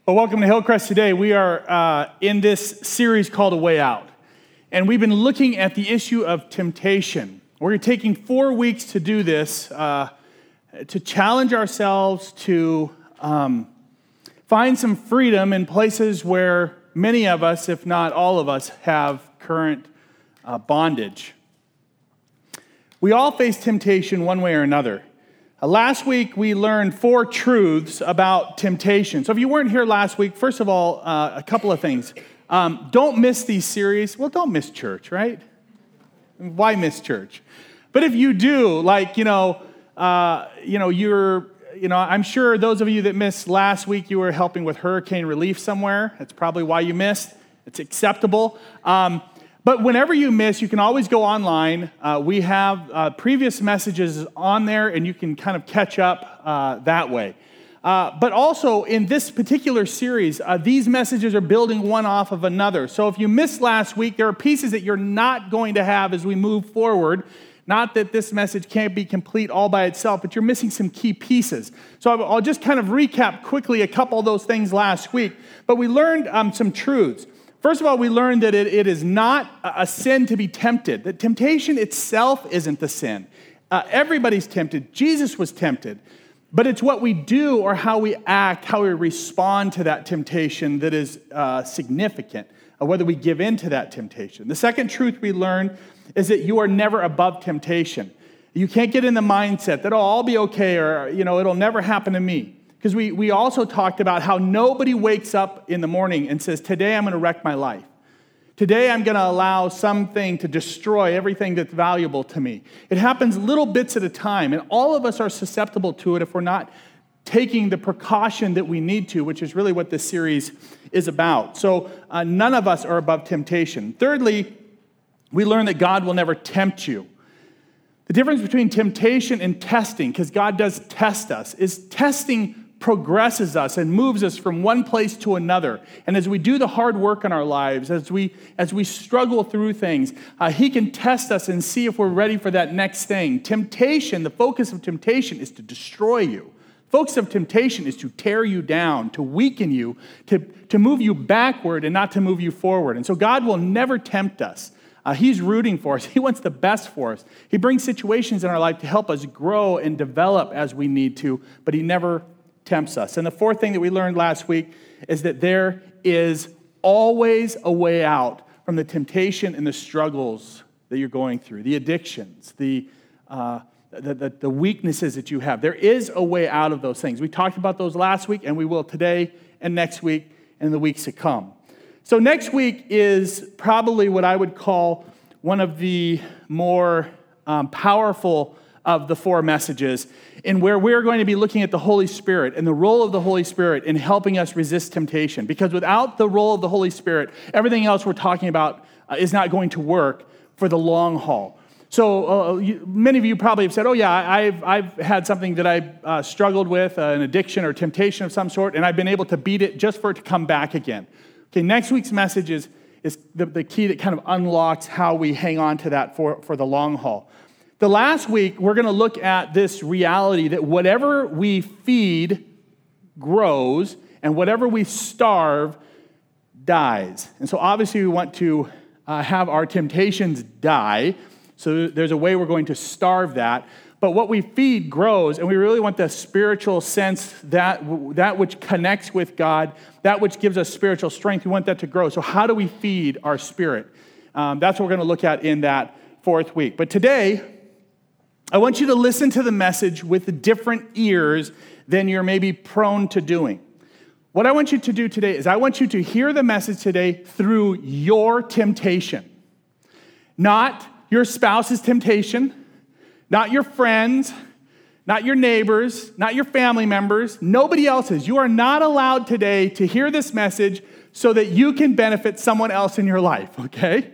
Well, welcome to Hillcrest today. We are in this series called A Way Out. And we've been looking at the issue of temptation. We're taking 4 weeks to do this, to challenge ourselves to find some freedom in places where many of us, if not all of us, have current bondage. We all face temptation one way or another. Last week, we learned 4 truths about temptation. So if you weren't here last week, first of all, a couple of things. Don't miss these series. Well, don't miss church, right? Why miss church? But if you do, I'm sure those of you that missed last week, you were helping with hurricane relief somewhere. That's probably why you missed. It's acceptable. But whenever you miss, you can always go online. We have previous messages on there, and you can kind of catch up that way. But also, in this particular series, these messages are building one off of another. So if you missed last week, there are pieces that you're not going to have as we move forward. Not that this message can't be complete all by itself, but you're missing some key pieces. So I'll just kind of recap quickly a couple of those things last week. But we learned some truths. First of all, we learned that it is not a sin to be tempted. That temptation itself isn't the sin. Everybody's tempted. Jesus was tempted. But it's what we do or how we act, how we respond to that temptation that is significant, whether we give in to that temptation. The second truth we learned is that you are never above temptation. You can't get in the mindset that, I'll be okay, or, it'll never happen to me. Because we also talked about how nobody wakes up in the morning and says, today I'm going to wreck my life. Today I'm going to allow something to destroy everything that's valuable to me. It happens little bits at a time, and all of us are susceptible to it if we're not taking the precaution that we need to, which is really what this series is about. So none of us are above temptation. Thirdly, we learn that God will never tempt you. The difference between temptation and testing, because God does test us, is testing progresses us and moves us from one place to another. And as we do the hard work in our lives, as we struggle through things, He can test us and see if we're ready for that next thing. Temptation, the focus of temptation is to destroy you. The focus of temptation is to tear you down, to weaken you, to move you backward and not to move you forward. And so God will never tempt us. He's rooting for us. He wants the best for us. He brings situations in our life to help us grow and develop as we need to, but He never tempts us. And the fourth thing that we learned last week is that there is always a way out from the temptation and the struggles that you're going through, the addictions, the weaknesses that you have. There is a way out of those things. We talked about those last week, and we will today and next week and the weeks to come. So next week is probably what I would call one of the more powerful of the 4 messages, in where we're going to be looking at the Holy Spirit and the role of the Holy Spirit in helping us resist temptation. Because without the role of the Holy Spirit, everything else we're talking about is not going to work for the long haul. So many of you probably have said, oh yeah, I've had something that I struggled with, an addiction or temptation of some sort, and I've been able to beat it just for it to come back again. Okay, next week's message is the key that kind of unlocks how we hang on to that for the long haul. The last week, we're going to look at this reality that whatever we feed grows, and whatever we starve dies. And so obviously we want to have our temptations die, so there's a way we're going to starve that. But what we feed grows, and we really want the spiritual sense, that which connects with God, that which gives us spiritual strength, we want that to grow. So how do we feed our spirit? That's what we're going to look at in that 4th week. But today, I want you to listen to the message with different ears than you're maybe prone to doing. What I want you to do today is I want you to hear the message today through your temptation. Not your spouse's temptation, not your friends, not your neighbors, not your family members, nobody else's. You are not allowed today to hear this message so that you can benefit someone else in your life, okay?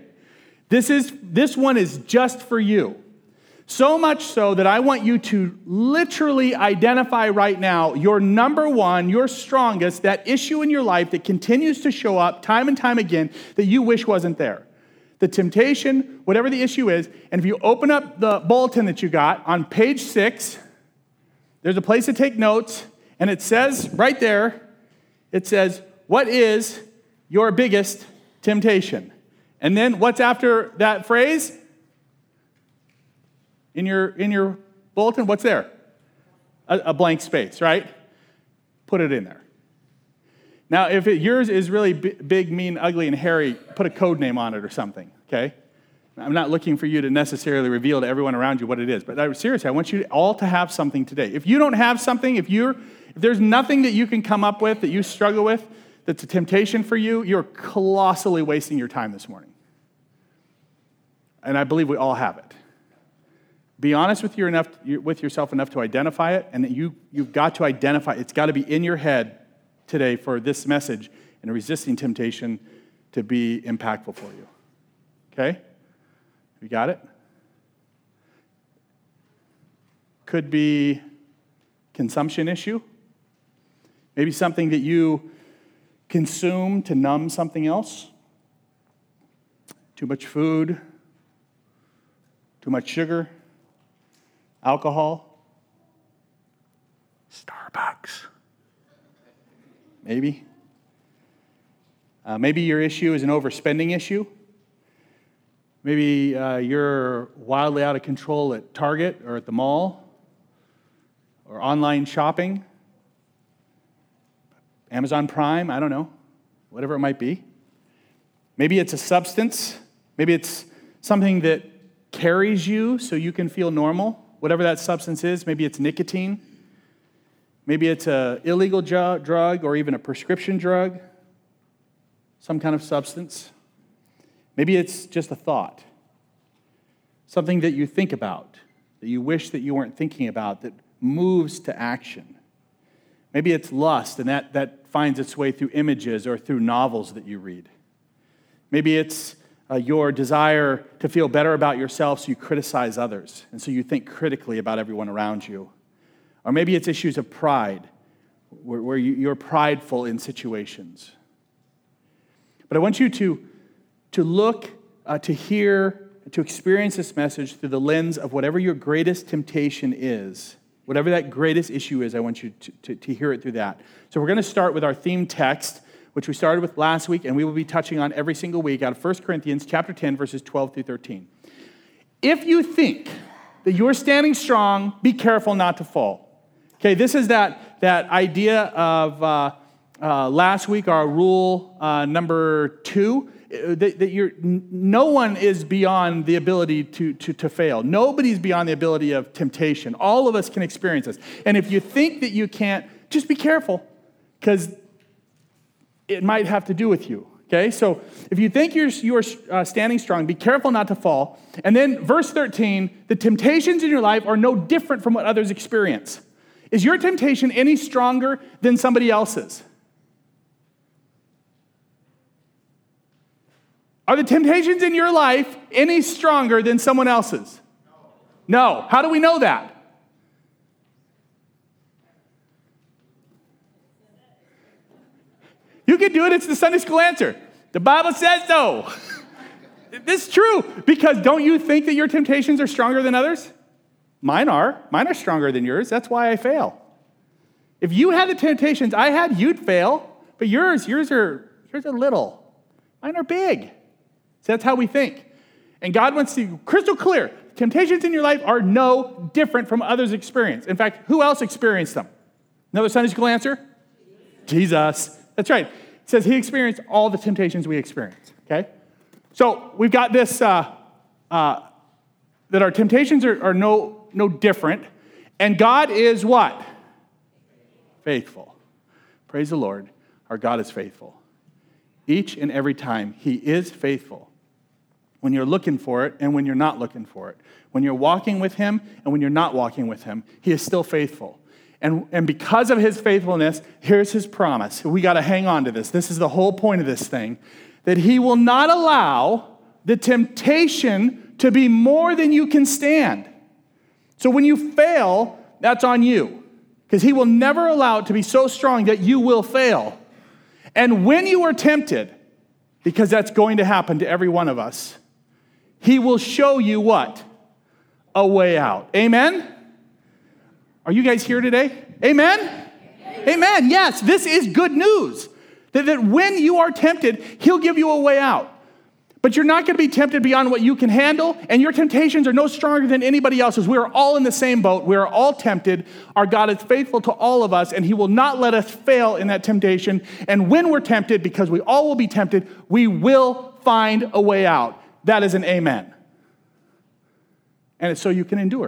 This one is just for you. So much so that I want you to literally identify right now your number one, your strongest, that issue in your life that continues to show up time and time again that you wish wasn't there. The temptation, whatever the issue is, and if you open up the bulletin that you got on page 6, there's a place to take notes, and it says right there, it says, what is your biggest temptation? And then what's after that phrase? In your bulletin, what's there? A blank space, right? Put it in there. Now, if yours is really big, mean, ugly, and hairy, put a code name on it or something, okay? I'm not looking for you to necessarily reveal to everyone around you what it is, but seriously, I want you all to have something today. If you don't have something, if there's nothing that you can come up with that you struggle with that's a temptation for you, you're colossally wasting your time this morning. And I believe we all have it. Be honest with yourself enough to identify it, and you've got to identify it. It's got to be in your head today for this message and resisting temptation to be impactful for you. Okay? You got it? Could be consumption issue. Maybe something that you consume to numb something else. Too much food. Too much sugar. Alcohol. Starbucks. Maybe. Maybe your issue is an overspending issue. Maybe you're wildly out of control at Target or at the mall or online shopping, Amazon Prime, I don't know, whatever it might be. Maybe it's a substance. Maybe it's something that carries you so you can feel normal, whatever that substance is. Maybe it's nicotine. Maybe it's an illegal drug or even a prescription drug, some kind of substance. Maybe it's just a thought, something that you think about, that you wish that you weren't thinking about, that moves to action. Maybe it's lust, and that finds its way through images or through novels that you read. Maybe it's your desire to feel better about yourself, so you criticize others, and so you think critically about everyone around you. Or maybe it's issues of pride, where you're prideful in situations. But I want you to look, to hear, to experience this message through the lens of whatever your greatest temptation is. Whatever that greatest issue is, I want you to hear it through that. So we're going to start with our theme text, which we started with last week, and we will be touching on every single week out of 1 Corinthians chapter 10, verses 12 through 13. If you think that you're standing strong, be careful not to fall. Okay, this is that idea of last week, our rule number 2, that no one is beyond the ability to fail. Nobody's beyond the ability of temptation. All of us can experience this. And if you think that you can't, just be careful, because it might have to do with you. Okay, so if you think you're standing strong, be careful not to fall. And then verse 13, the temptations in your life are no different from what others experience. Is your temptation any stronger than somebody else's? Are the temptations in your life any stronger than someone else's? No. How do we know that? You can do it. It's the Sunday school answer. The Bible says so. This is true, because don't you think that your temptations are stronger than others? Mine are. Mine are stronger than yours. That's why I fail. If you had the temptations I had, you'd fail. But yours are little. Mine are big. So that's how we think. And God wants to be crystal clear. Temptations in your life are no different from others' experience. In fact, who else experienced them? Another Sunday school answer? Jesus. That's right. It says he experienced all the temptations we experience. Okay? So we've got this, that our temptations are no different. And God is what? Faithful. Praise the Lord. Our God is faithful. Each and every time, he is faithful. When you're looking for it and when you're not looking for it. When you're walking with him and when you're not walking with him, he is still faithful. And because of his faithfulness, here's his promise. We got to hang on to this. This is the whole point of this thing. That he will not allow the temptation to be more than you can stand. So when you fail, that's on you. Because he will never allow it to be so strong that you will fail. And when you are tempted, because that's going to happen to every one of us, he will show you what? A way out. Amen? Are you guys here today? Amen? Amen. Yes, this is good news. That when you are tempted, he'll give you a way out. But you're not going to be tempted beyond what you can handle, and your temptations are no stronger than anybody else's. We are all in the same boat. We are all tempted. Our God is faithful to all of us, and he will not let us fail in that temptation. And when we're tempted, because we all will be tempted, we will find a way out. That is an amen. And it's so you can endure.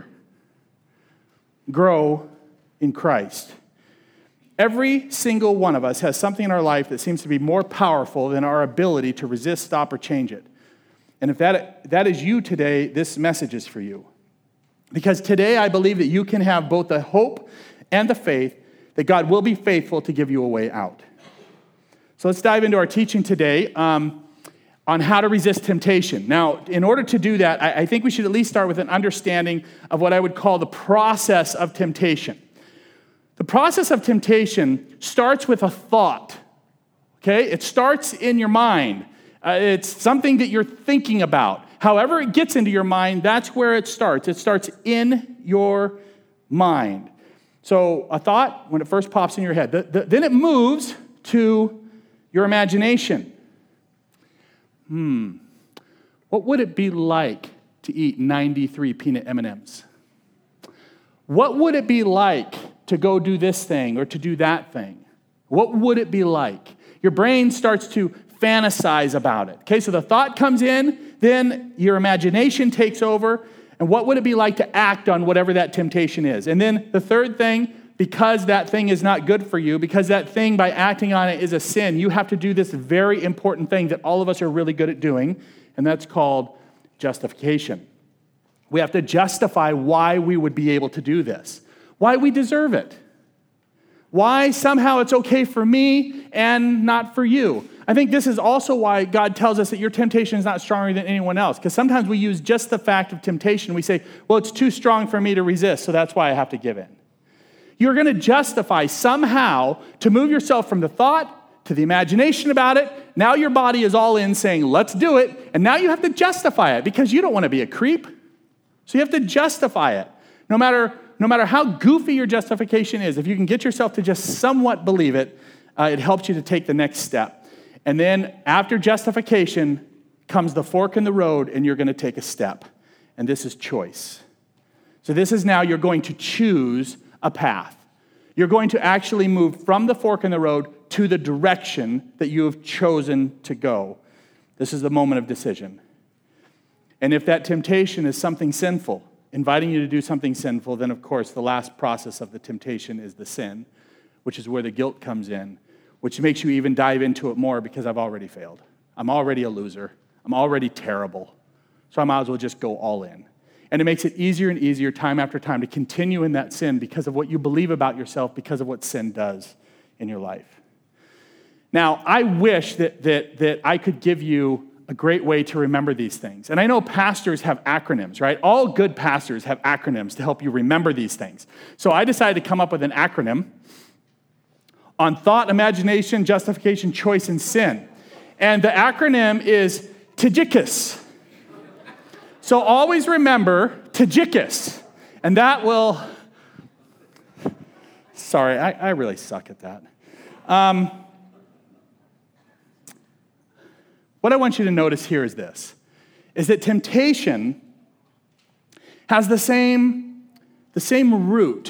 Grow in Christ. Every single one of us has something in our life that seems to be more powerful than our ability to resist, stop, or change it. And if that is you today, this message is for you. Because today I believe that you can have both the hope and the faith that God will be faithful to give you a way out. So let's dive into our teaching today on how to resist temptation. Now, in order to do that, I think we should at least start with an understanding of what I would call the process of temptation. The process of temptation starts with a thought, okay? It starts in your mind. It's something that you're thinking about. However it gets into your mind, that's where it starts. It starts in your mind. So a thought, when it first pops in your head, then it moves to your imagination. What would it be like to eat 93 peanut M&Ms? What would it be like to go do this thing or to do that thing? What would it be like? Your brain starts to fantasize about it. Okay, so the thought comes in, then your imagination takes over, and what would it be like to act on whatever that temptation is? And then the third thing, because that thing is not good for you, because that thing by acting on it is a sin, you have to do this very important thing that all of us are really good at doing, and that's called justification. We have to justify why we would be able to do this. Why we deserve it. Why somehow it's okay for me and not for you. I think this is also why God tells us that your temptation is not stronger than anyone else. Because sometimes we use just the fact of temptation. We say, well, it's too strong for me to resist, so that's why I have to give in. You're going to justify somehow to move yourself from the thought to the imagination about it. Now your body is all in saying, let's do it. And now you have to justify it because you don't want to be a creep. So you have to justify it. No matter how goofy your justification is, if you can get yourself to just somewhat believe it, it helps you to take the next step. And then after justification comes the fork in the road, and you're going to take a step. And this is choice. So this is now you're going to choose a path. You're going to actually move from the fork in the road to the direction that you have chosen to go. This is the moment of decision. And if that temptation is something sinful, inviting you to do something sinful, then of course the last process of the temptation is the sin, which is where the guilt comes in, which makes you even dive into it more because I've already failed. I'm already a loser. I'm already terrible. So I might as well just go all in. And it makes it easier and easier time after time to continue in that sin because of what you believe about yourself, because of what sin does in your life. Now, I wish that I could give you a great way to remember these things. And I know pastors have acronyms, right? All good pastors have acronyms to help you remember these things. So I decided to come up with an acronym on thought, imagination, justification, choice, and sin. And the acronym is TJICUS. So always remember TJICUS. And that will... Sorry, I really suck at that. What I want you to notice here is this, is that temptation has the same root,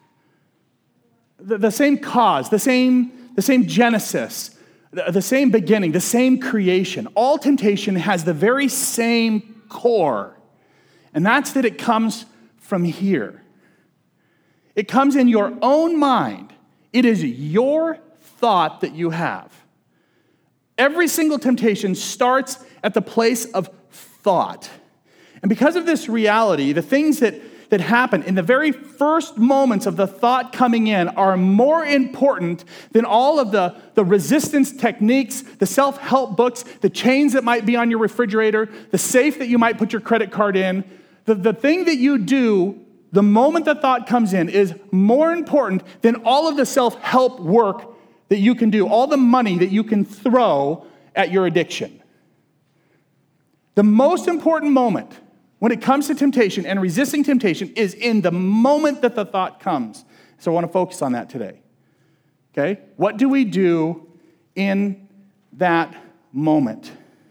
the same cause, the same genesis, the same beginning, the same creation. All temptation has the very same core, and that's that it comes from here. It comes in your own mind. It is your thought that you have. Every single temptation starts at the place of thought. And because of this reality, the things that happen in the very first moments of the thought coming in are more important than all of the resistance techniques, the self-help books, the chains that might be on your refrigerator, the safe that you might put your credit card in. The thing that you do the moment the thought comes in is more important than all of the self-help work that you can do, all the money that you can throw at your addiction. The most important moment when it comes to temptation and resisting temptation is in the moment that the thought comes. So I want to focus on that today. Okay? What do we do in that moment?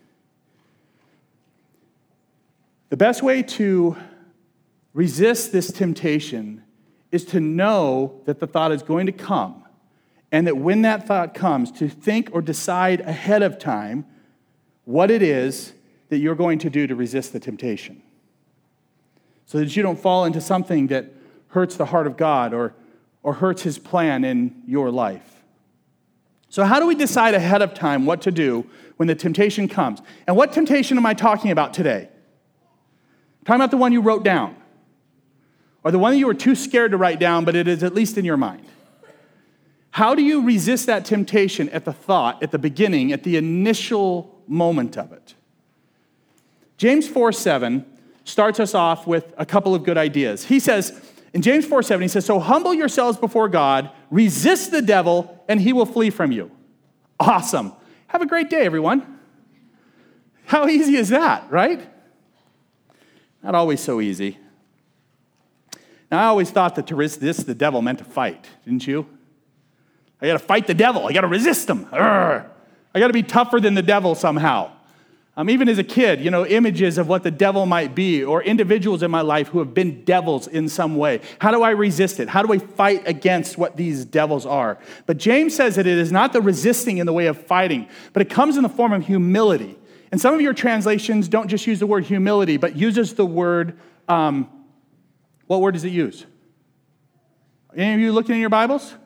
The best way to resist this temptation is to know that the thought is going to come, and that when that thought comes, to think or decide ahead of time what it is that you're going to do to resist the temptation, so that you don't fall into something that hurts the heart of God or hurts his plan in your life. So how do we decide ahead of time what to do when the temptation comes? And what temptation am I talking about today? I'm talking about the one you wrote down, or the one that you were too scared to write down, but it is at least in your mind. How do you resist that temptation at the thought, at the beginning, at the initial moment of it? James 4:7 starts us off with a couple of good ideas. He says, in James 4:7, he says, so humble yourselves before God, resist the devil, and he will flee from you. Awesome. Have a great day, everyone. How easy is that, right? Not always so easy. Now, I always thought that to resist the devil meant to fight, didn't you? I got to fight the devil. I got to resist him. I got to be tougher than the devil somehow. Even as a kid, images of what the devil might be, or individuals in my life who have been devils in some way. How do I resist it? How do I fight against what these devils are? But James says that it is not the resisting in the way of fighting, but it comes in the form of humility. And some of your translations don't just use the word humility, but uses the word, what word does it use? Any of you looking in your Bibles?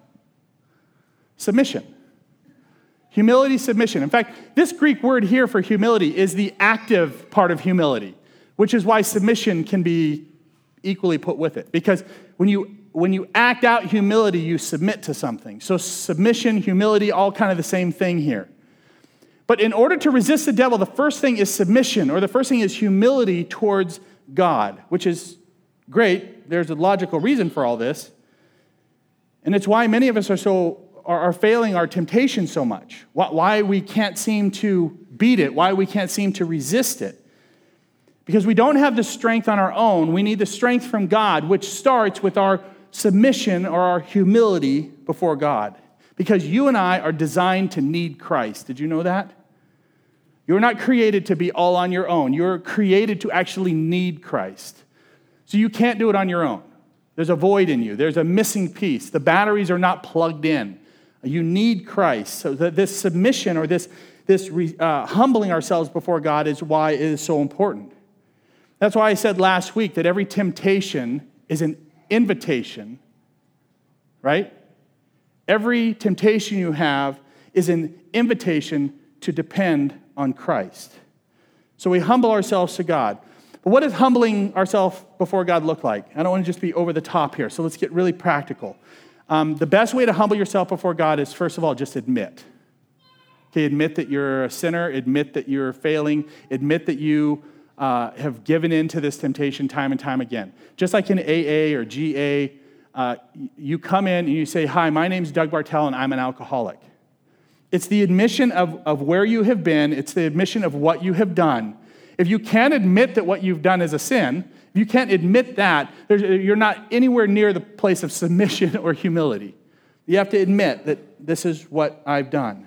Submission. Humility, submission. In fact, this Greek word here for humility is the active part of humility, which is why submission can be equally put with it. Because when you act out humility, you submit to something. So submission, humility, all kind of the same thing here. But in order to resist the devil, the first thing is submission, or the first thing is humility towards God, which is great. There's a logical reason for all this. And it's why many of us are failing our temptation so much, why we can't seem to beat it, why we can't seem to resist it. Because we don't have the strength on our own. We need the strength from God, which starts with our submission or our humility before God. Because you and I are designed to need Christ. Did you know that? You're not created to be all on your own. You're created to actually need Christ. So you can't do it on your own. There's a void in you. There's a missing piece. The batteries are not plugged in. You need Christ. So that this submission or this humbling ourselves before God is why it is so important. That's why I said last week that every temptation is an invitation, right? Every temptation you have is an invitation to depend on Christ. So we humble ourselves to God. But what does humbling ourselves before God look like? I don't want to just be over the top here, so let's get really practical. The best way to humble yourself before God is, first of all, just admit. Okay, admit that you're a sinner, admit that you're failing, admit that you have given in to this temptation time and time again. Just like in AA or GA, you come in and you say, hi, my name's Doug Bartell and I'm an alcoholic. It's the admission of where you have been. It's the admission of what you have done. If you can't admit that what you've done is a sin, if you can't admit that, you're not anywhere near the place of submission or humility. You have to admit that this is what I've done.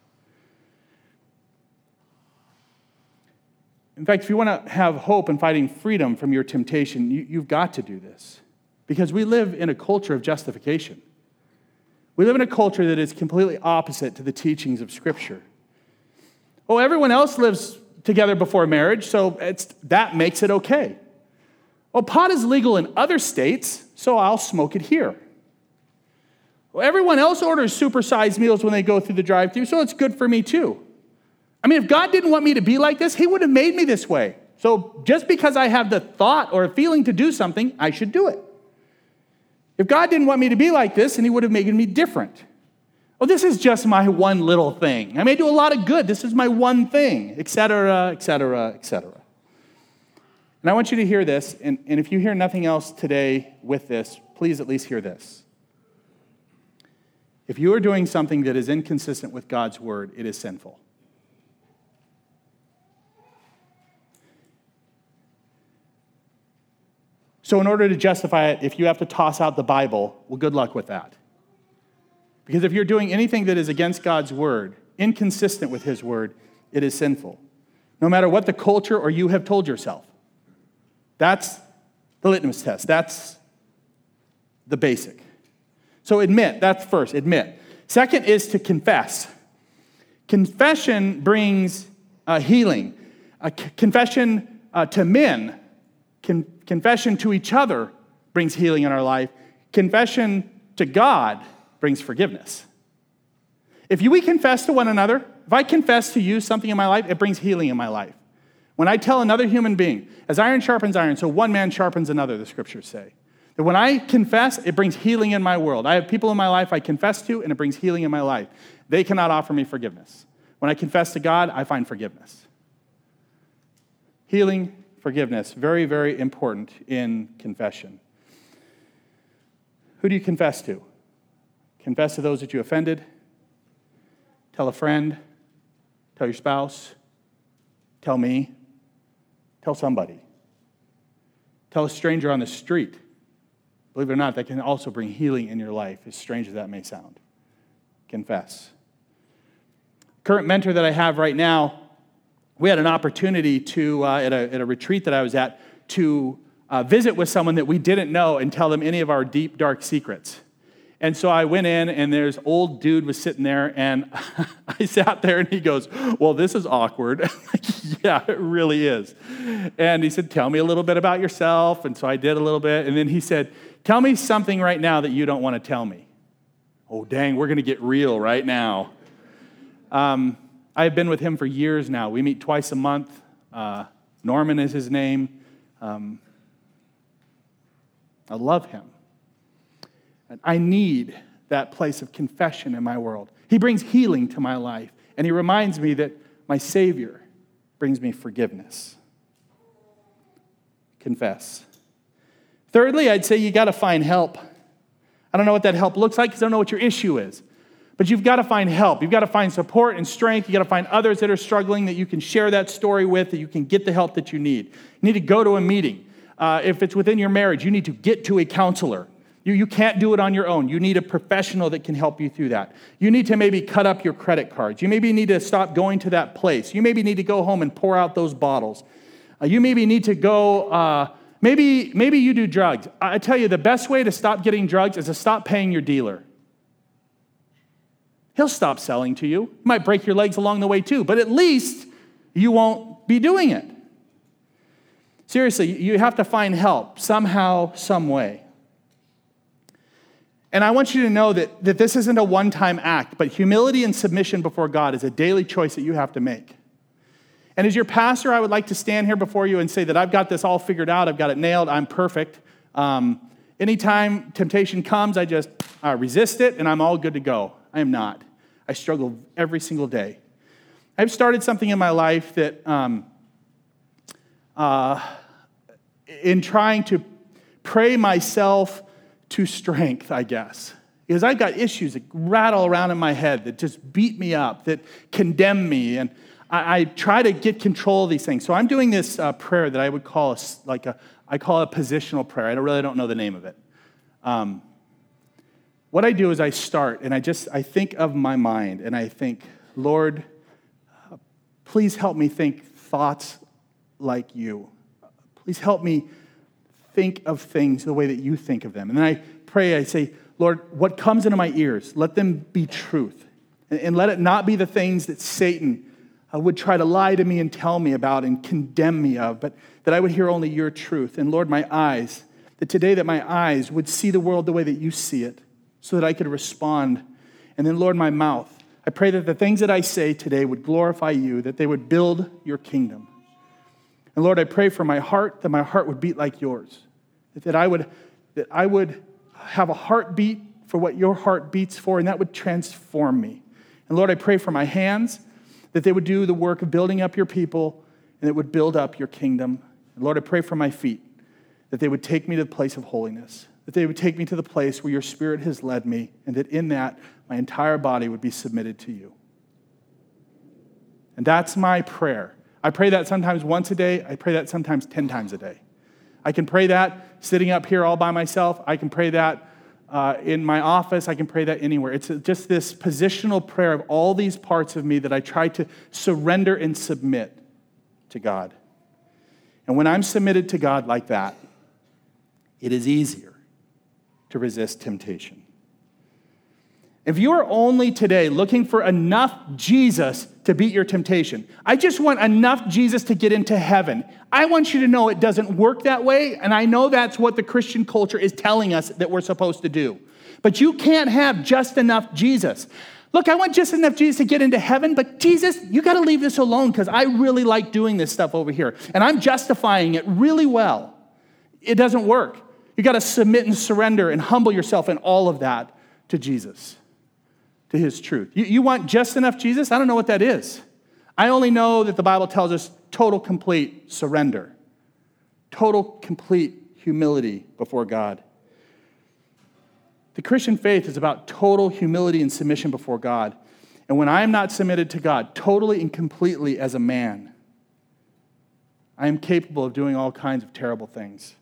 In fact, if you want to have hope in fighting freedom from your temptation, you've got to do this. Because we live in a culture of justification. We live in a culture that is completely opposite to the teachings of Scripture. Oh, everyone else lives together before marriage, so that makes it okay. Well, pot is legal in other states, so I'll smoke it here. Well, everyone else orders supersized meals when they go through the drive-thru, so it's good for me too. I mean, if God didn't want me to be like this, he would have made me this way. So just because I have the thought or a feeling to do something, I should do it. If God didn't want me to be like this, then he would have made me different. Well, this is just my one little thing. I may do a lot of good. This is my one thing, et cetera, et cetera, et cetera. And I want you to hear this, and if you hear nothing else today with this, please at least hear this. If you are doing something that is inconsistent with God's word, it is sinful. So in order to justify it, if you have to toss out the Bible, well, good luck with that. Because if you're doing anything that is against God's word, inconsistent with his word, it is sinful. No matter what the culture or you have told yourself. That's the litmus test. That's the basic. So admit, that's first, admit. Second is to confess. Confession brings healing. Confession to men, confession to each other brings healing in our life. Confession to God brings forgiveness. If we confess to one another, if I confess to you something in my life, it brings healing in my life. When I tell another human being, as iron sharpens iron, so one man sharpens another, the scriptures say. That when I confess, it brings healing in my world. I have people in my life I confess to, and it brings healing in my life. They cannot offer me forgiveness. When I confess to God, I find forgiveness. Healing, forgiveness, very, very important in confession. Who do you confess to? Confess to those that you offended. Tell a friend. Tell your spouse. Tell me. Tell somebody. Tell a stranger on the street. Believe it or not, that can also bring healing in your life, as strange as that may sound. Confess. Current mentor that I have right now, we had an opportunity to, at a retreat that I was at, to visit with someone that we didn't know and tell them any of our deep, dark secrets. And so I went in, and there's old dude was sitting there, and I sat there, and he goes, well, this is awkward. Yeah, it really is. And he said, tell me a little bit about yourself. And so I did a little bit. And then he said, tell me something right now that you don't want to tell me. Oh, dang, we're going to get real right now. I've been with him for years now. We meet twice a month. Norman is his name. I love him. And I need that place of confession in my world. He brings healing to my life. And he reminds me that my Savior brings me forgiveness. Confess. Thirdly, I'd say you got to find help. I don't know what that help looks like because I don't know what your issue is. But you've got to find help. You've got to find support and strength. You've got to find others that are struggling that you can share that story with, that you can get the help that you need. You need to go to a meeting. If it's within your marriage, you need to get to a counselor. You can't do it on your own. You need a professional that can help you through that. You need to maybe cut up your credit cards. You maybe need to stop going to that place. You maybe need to go home and pour out those bottles. You maybe need to go, maybe you do drugs. I tell you, the best way to stop getting drugs is to stop paying your dealer. He'll stop selling to you. You might break your legs along the way too, but at least you won't be doing it. Seriously, you have to find help somehow, some way. And I want you to know that this isn't a one-time act, but humility and submission before God is a daily choice that you have to make. And as your pastor, I would like to stand here before you and say that I've got this all figured out. I've got it nailed. I'm perfect. Anytime temptation comes, I just resist it, and I'm all good to go. I am not. I struggle every single day. I've started something in my life that in trying to pray myself to strength, I guess. Because I've got issues that rattle around in my head that just beat me up, that condemn me, and I try to get control of these things. So I'm doing this prayer that I would call I call it a positional prayer. I really don't know the name of it. What I do is I start, and I think of my mind, and I think, Lord, please help me think thoughts like you. Please help me think of things the way that you think of them. And then I pray, I say, Lord, what comes into my ears, let them be truth. And let it not be the things that Satan would try to lie to me and tell me about and condemn me of, but that I would hear only your truth. And Lord, my eyes, that today that my eyes would see the world the way that you see it, so that I could respond. And then, Lord, my mouth, I pray that the things that I say today would glorify you, that they would build your kingdom. And Lord, I pray for my heart, that my heart would beat like yours, that I would have a heartbeat for what your heart beats for, and that would transform me. And Lord, I pray for my hands, that they would do the work of building up your people, and it would build up your kingdom. And Lord, I pray for my feet, that they would take me to the place of holiness, that they would take me to the place where your Spirit has led me, and that in that, my entire body would be submitted to you. And that's my prayer. I pray that sometimes once a day. I pray that sometimes 10 times a day. I can pray that sitting up here all by myself. I can pray that in my office. I can pray that anywhere. It's just this positional prayer of all these parts of me that I try to surrender and submit to God. And when I'm submitted to God like that, it is easier to resist temptation. If you are only today looking for enough Jesus to beat your temptation, I just want enough Jesus to get into heaven. I want you to know it doesn't work that way, and I know that's what the Christian culture is telling us that we're supposed to do. But you can't have just enough Jesus. Look, I want just enough Jesus to get into heaven, but Jesus, you got to leave this alone because I really like doing this stuff over here, and I'm justifying it really well. It doesn't work. You got to submit and surrender and humble yourself in all of that to Jesus, to his truth. You want just enough Jesus? I don't know what that is. I only know that the Bible tells us total, complete surrender. Total, complete humility before God. The Christian faith is about total humility and submission before God. And when I am not submitted to God totally and completely as a man, I am capable of doing all kinds of terrible things.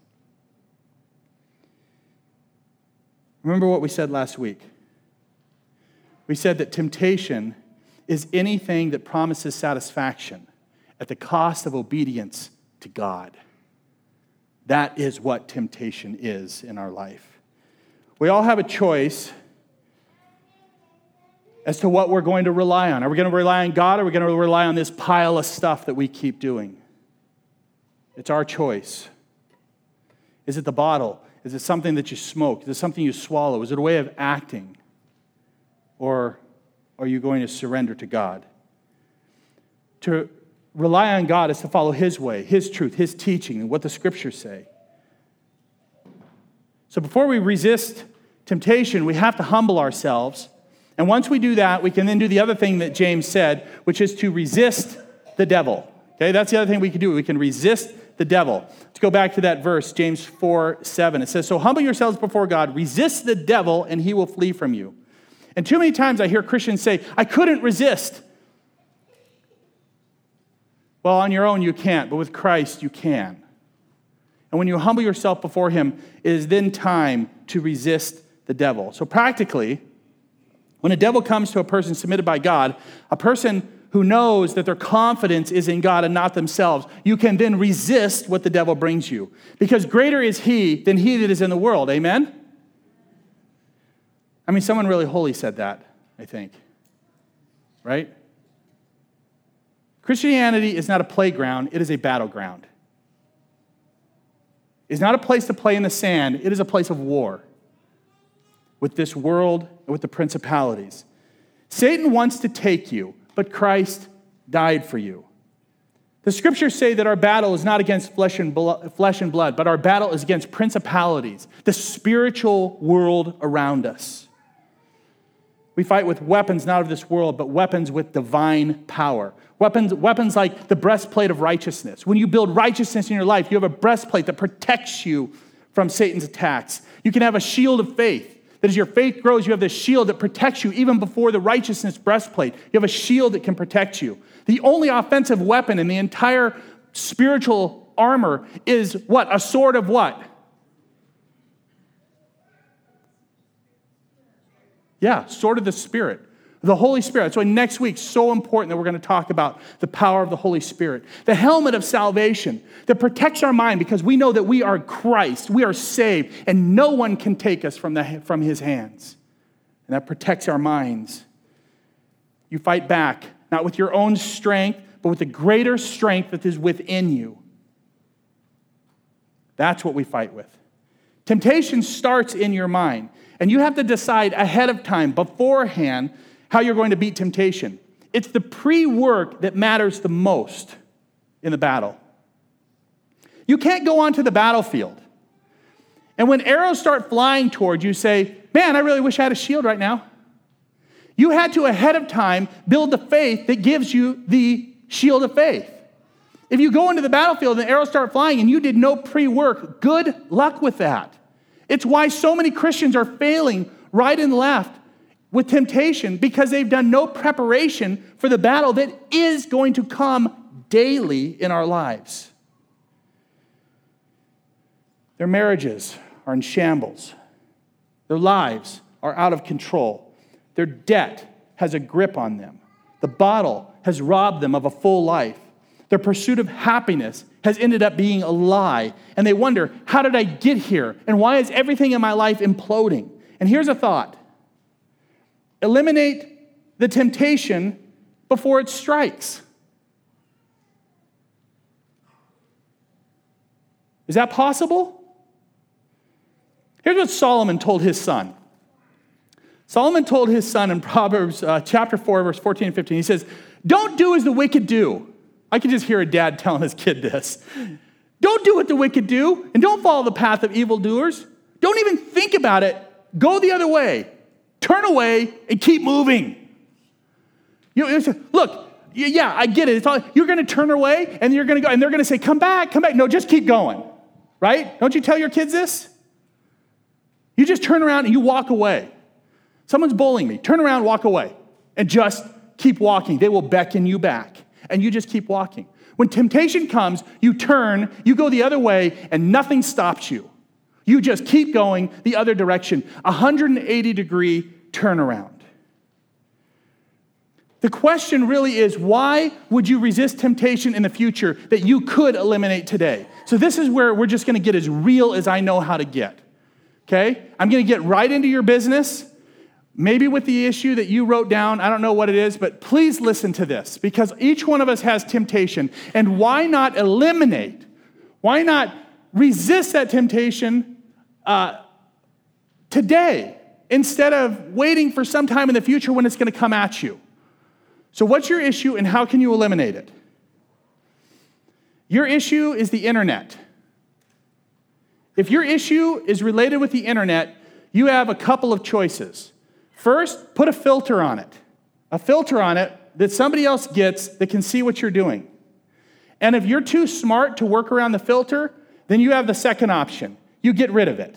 Remember what we said last week. We said that temptation is anything that promises satisfaction at the cost of obedience to God. That is what temptation is in our life. We all have a choice as to what we're going to rely on. Are we going to rely on God, or are we going to rely on this pile of stuff that we keep doing? It's our choice. Is it the bottle? Is it something that you smoke? Is it something you swallow? Is it a way of acting? Or are you going to surrender to God? To rely on God is to follow his way, his truth, his teaching, and what the scriptures say. So before we resist temptation, we have to humble ourselves. And once we do that, we can then do the other thing that James said, which is to resist the devil. Okay, that's the other thing we can do. We can resist the devil. Let's go back to that verse, James 4:7. It says, so humble yourselves before God, resist the devil, and he will flee from you. And too many times I hear Christians say, I couldn't resist. Well, on your own you can't, but with Christ you can. And when you humble yourself before him, it is then time to resist the devil. So practically, when a devil comes to a person submitted by God, a person who knows that their confidence is in God and not themselves, you can then resist what the devil brings you. Because greater is he than he that is in the world. Amen? I mean, someone really holy said that, I think. Right? Christianity is not a playground, it is a battleground. It's not a place to play in the sand, it is a place of war with this world and with the principalities. Satan wants to take you, but Christ died for you. The scriptures say that our battle is not against flesh and blood, but our battle is against principalities, the spiritual world around us. We fight with weapons not of this world, but weapons with divine power. Weapons like the breastplate of righteousness. When you build righteousness in your life, you have a breastplate that protects you from Satan's attacks. You can have a shield of faith. That as your faith grows, you have this shield that protects you even before the righteousness breastplate. You have a shield that can protect you. The only offensive weapon in the entire spiritual armor is what? A sword of what? Yeah, sword of the Spirit. The Holy Spirit. That's why next week's so important that we're going to talk about the power of the Holy Spirit. The helmet of salvation that protects our mind because we know that we are Christ. We are saved, and no one can take us from his hands. And that protects our minds. You fight back, not with your own strength, but with the greater strength that is within you. That's what we fight with. Temptation starts in your mind. And you have to decide ahead of time, beforehand, how you're going to beat temptation. It's the pre-work that matters the most in the battle. You can't go onto the battlefield. And when arrows start flying toward you, say, man, I really wish I had a shield right now. You had to, ahead of time, build the faith that gives you the shield of faith. If you go into the battlefield and the arrows start flying and you did no pre-work, good luck with that. It's why so many Christians are failing right and left with temptation because they've done no preparation for the battle that is going to come daily in our lives. Their marriages are in shambles. Their lives are out of control. Their debt has a grip on them. The bottle has robbed them of a full life. Their pursuit of happiness has ended up being a lie. And they wonder, how did I get here? And why is everything in my life imploding? And here's a thought. Eliminate the temptation before it strikes. Is that possible? Here's what Solomon told his son. Solomon told his son in Proverbs chapter 4, verse 14 and 15. He says, don't do as the wicked do. I can just hear a dad telling his kid this. Don't do what the wicked do, and don't follow the path of evildoers. Don't even think about it. Go the other way. Turn away and keep moving. Look, yeah, I get it. You're going to turn away, and you're going to go, and they're going to say, come back. No, just keep going. Right? Don't you tell your kids this? You just turn around and you walk away. Someone's bullying me. Turn around, walk away, and just keep walking. They will beckon you back, and you just keep walking. When temptation comes, you turn, you go the other way, and nothing stops you. You just keep going the other direction, 180-degree turnaround. The question really is, why would you resist temptation in the future that you could eliminate today? So this is where we're just going to get as real as I know how to get. Okay? I'm going to get right into your business, maybe with the issue that you wrote down. I don't know what it is, but please listen to this, because each one of us has temptation. And why not eliminate? Why not resist that temptation today instead of waiting for some time in the future when it's going to come at you? So what's your issue and how can you eliminate it? Your issue is the internet. If your issue is related with the internet, you have a couple of choices. First, put a filter on it. A filter on it that somebody else gets that can see what you're doing. And if you're too smart to work around the filter, then you have the second option. You get rid of it.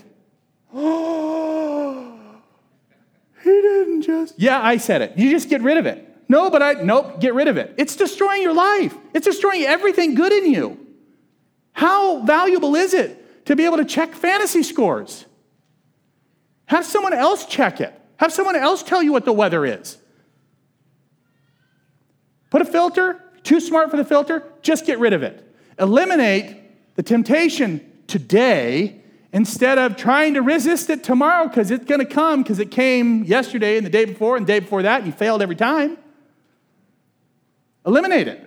Oh, he didn't just... Yeah, I said it. You just get rid of it. Nope, get rid of it. It's destroying your life. It's destroying everything good in you. How valuable is it to be able to check fantasy scores? Have someone else check it. Have someone else tell you what the weather is. Put a filter. Too smart for the filter? Just get rid of it. Eliminate the temptation today instead of trying to resist it tomorrow, because it's going to come, because it came yesterday and the day before and the day before that, and you failed every time. Eliminate it.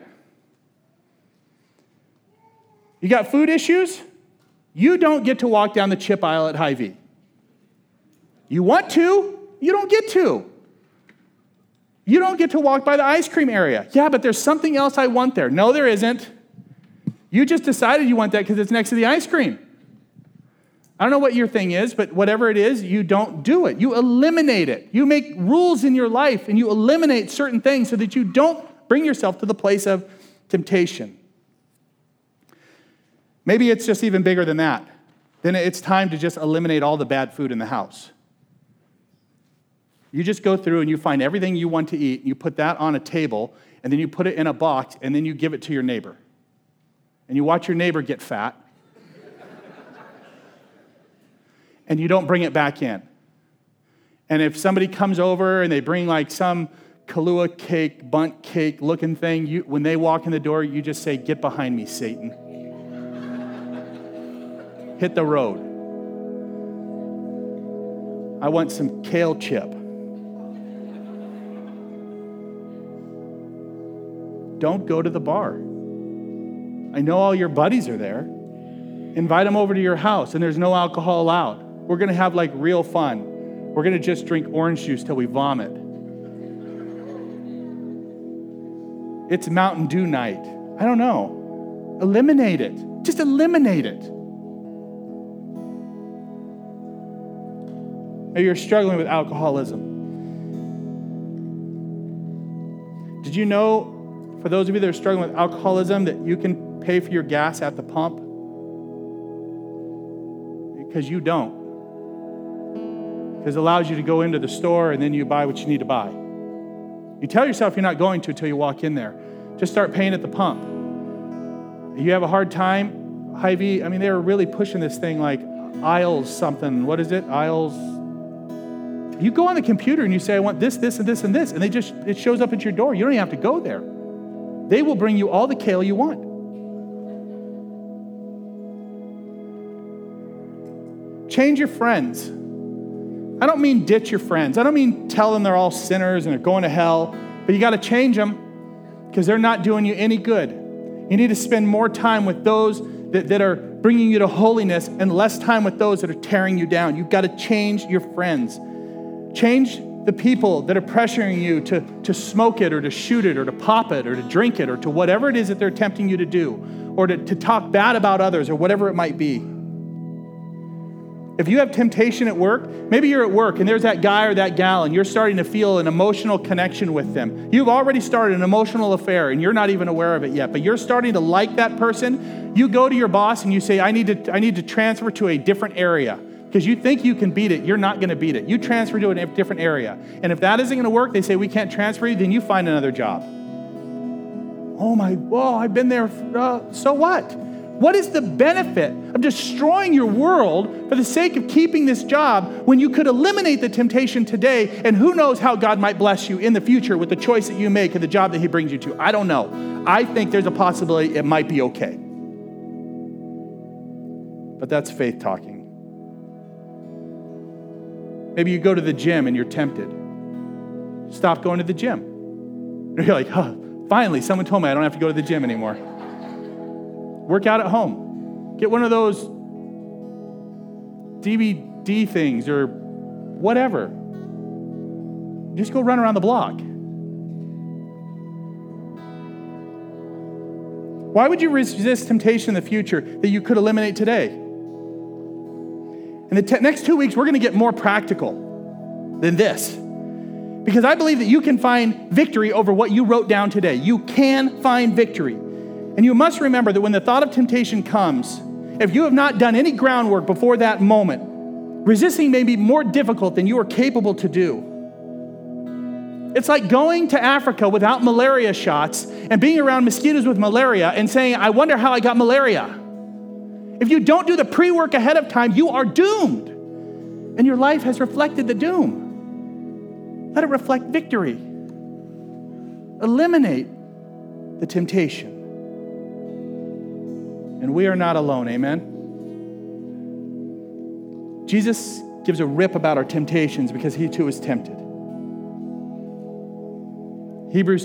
You got food issues? You don't get to walk down the chip aisle at Hy-Vee. You want to, you don't get to. You don't get to walk by the ice cream area. Yeah, but there's something else I want there. No, there isn't. You just decided you want that because it's next to the ice cream. I don't know what your thing is, but whatever it is, you don't do it. You eliminate it. You make rules in your life and you eliminate certain things so that you don't bring yourself to the place of temptation. Maybe it's just even bigger than that. Then it's time to just eliminate all the bad food in the house. You just go through and you find everything you want to eat, and you put that on a table, and then you put it in a box, and then you give it to your neighbor. And you watch your neighbor get fat, and you don't bring it back in. And if somebody comes over and they bring like some Kahlua cake, bundt cake looking thing, when they walk in the door, you just say, "Get behind me, Satan." Hit the road. I want some kale chip. Don't go to the bar. I know all your buddies are there. Invite them over to your house, and there's no alcohol allowed. We're going to have like real fun. We're going to just drink orange juice till we vomit. It's Mountain Dew night. I don't know. Eliminate it. Just eliminate it. Maybe you're struggling with alcoholism. Did you know, for those of you that are struggling with alcoholism, that you can pay for your gas at the pump? Because you don't. Because it allows you to go into the store and then you buy what you need to buy. You tell yourself you're not going to until you walk in there. Just start paying at the pump. You have a hard time, Hy-Vee, they were really pushing this thing like aisles something. What is it? Aisles You go on the computer and you say, I want this, this, and this, and this, and it shows up at your door. You don't even have to go there. They will bring you all the kale you want. Change your friends. I don't mean ditch your friends. I don't mean tell them they're all sinners and they're going to hell, but you got to change them because they're not doing you any good. You need to spend more time with those that are bringing you to holiness and less time with those that are tearing you down. You've got to change your friends. Change the people that are pressuring you to smoke it or to shoot it or to pop it or to drink it or to whatever it is that they're tempting you to do or to talk bad about others or whatever it might be. If you have temptation at work, maybe you're at work and there's that guy or that gal and you're starting to feel an emotional connection with them. You've already started an emotional affair and you're not even aware of it yet, but you're starting to like that person. You go to your boss and you say, I need to transfer to a different area. Because you think you can beat it, you're not going to beat it. You transfer to a different area. And if that isn't going to work, they say, we can't transfer you, then you find another job. I've been there, so what? What is the benefit of destroying your world for the sake of keeping this job when you could eliminate the temptation today, and who knows how God might bless you in the future with the choice that you make and the job that he brings you to? I don't know. I think there's a possibility it might be okay. But that's faith talking. Maybe you go to the gym and you're tempted. Stop going to the gym. You're like, finally, someone told me I don't have to go to the gym anymore. Work out at home. Get one of those DVD things or whatever. Just go run around the block. Why would you resist temptation in the future that you could eliminate today? In the next 2 weeks, we're going to get more practical than this. Because I believe that you can find victory over what you wrote down today. You can find victory. And you must remember that when the thought of temptation comes, if you have not done any groundwork before that moment, resisting may be more difficult than you are capable to do. It's like going to Africa without malaria shots and being around mosquitoes with malaria and saying, I wonder how I got malaria. If you don't do the pre-work ahead of time, you are doomed. And your life has reflected the doom. Let it reflect victory. Eliminate the temptation. And we are not alone, amen? Jesus gives a rip about our temptations because he too was tempted. Hebrews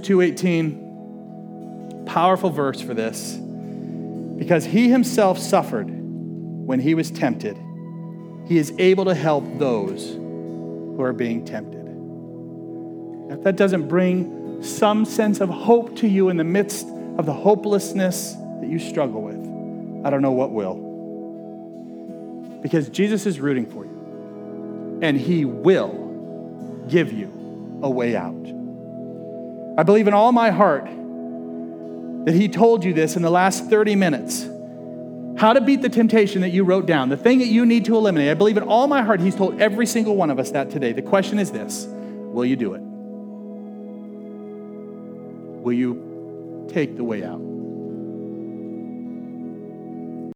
2:18, powerful verse for this. Because he himself suffered when he was tempted, he is able to help those who are being tempted. If that doesn't bring some sense of hope to you in the midst of the hopelessness that you struggle with, I don't know what will. Because Jesus is rooting for you, and he will give you a way out. I believe in all my heart that he told you this in the last 30 minutes. How to beat the temptation that you wrote down, the thing that you need to eliminate. I believe in all my heart he's told every single one of us that today. The question is this: will you do it? Will you take the way out?